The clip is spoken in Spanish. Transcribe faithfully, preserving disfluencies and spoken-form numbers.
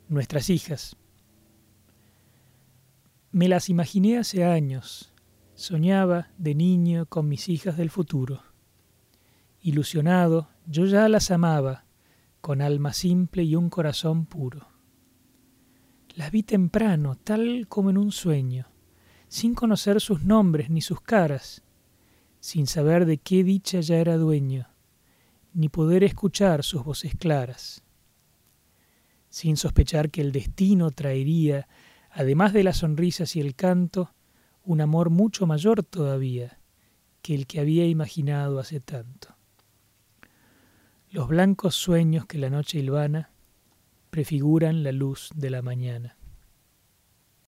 nuestras hijas. Me las imaginé hace años, soñaba de niño con mis hijas del futuro. Ilusionado, yo ya las amaba, con alma simple y un corazón puro. Las vi temprano, tal como en un sueño, sin conocer sus nombres ni sus caras, sin saber de qué dicha ya era dueño, ni poder escuchar sus voces claras. Sin sospechar que el destino traería, además de las sonrisas y el canto, un amor mucho mayor todavía que el que había imaginado hace tanto. Los blancos sueños que la noche hilvana prefiguran la luz de la mañana.